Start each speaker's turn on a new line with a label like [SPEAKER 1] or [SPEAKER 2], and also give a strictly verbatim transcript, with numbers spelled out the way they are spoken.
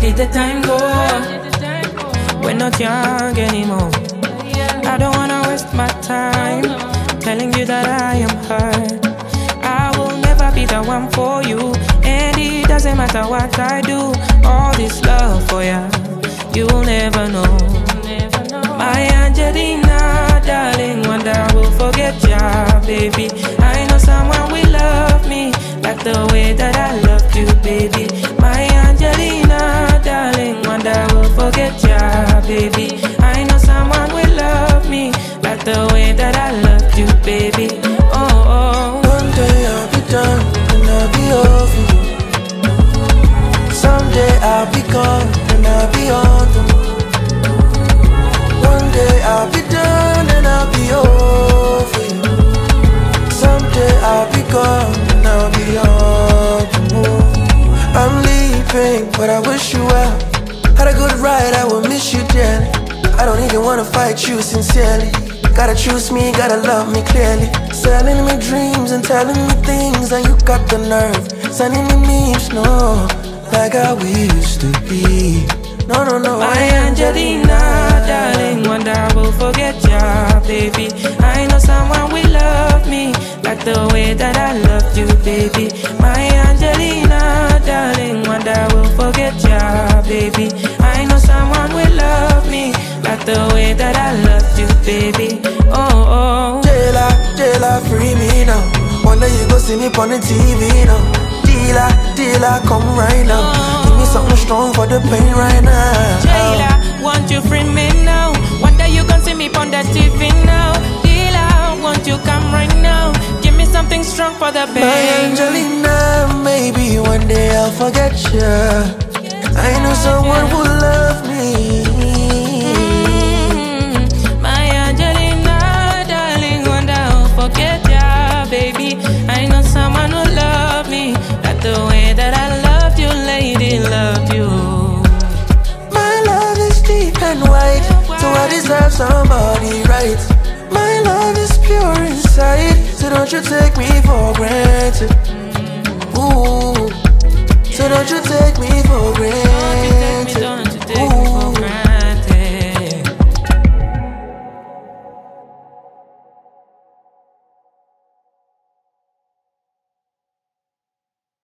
[SPEAKER 1] did the time go? We're not young anymore. I don't wanna waste my time telling you that I am hurt. I will never be the one for you, and it doesn't matter what I do. All this love for ya, you'll never know. My Angelina, darling, one day I will forget ya, baby. I know someone will love me like the way that I loved you, baby. My Angelina, darling, one day I will forget ya, baby. I know someone will love me like the way that I loved you, baby. Oh, oh.
[SPEAKER 2] One day I'll be done and I'll be over you. Someday I'll be gone and I'll be on the move. One day I'll be done and I'll be over you. Someday I'll be gone and I'll be on the move. I'm leaving, but I wish you well. Had a good ride, I will miss you dearly. I don't even wanna fight you sincerely. Gotta choose me, gotta love me clearly. Selling me dreams and telling me things, and you got the nerve sending me memes, no, like how we used to be. No, no, no.
[SPEAKER 1] My Angelina, darling, one day I will forget ya, baby. I know someone will love me like the way that I loved you, baby. My Angelina, darling, one day I will forget ya, baby. I know someone will love me like the way that I loved you, baby. Oh, oh.
[SPEAKER 2] Jailer, jailer, free me now. One day you go see me on the T V now. Dealer, dealer, come right now. Give me something strong for the pain right now.
[SPEAKER 1] Jailer, won't you free me now? One day you gon' see me on the T V now. Dealer, won't you come right now? Give me something strong for the pain.
[SPEAKER 2] My Angelina, maybe one day I'll forget you. I know someone who love me.
[SPEAKER 1] Mm-hmm. My Angelina, darling, one day I'll forget ya, baby. I know someone who love me like the way that I loved you, lady, loved you.
[SPEAKER 2] My love is deep and wide, so I deserve somebody right. My love is pure inside, so don't you take me for granted. Ooh, so don't you take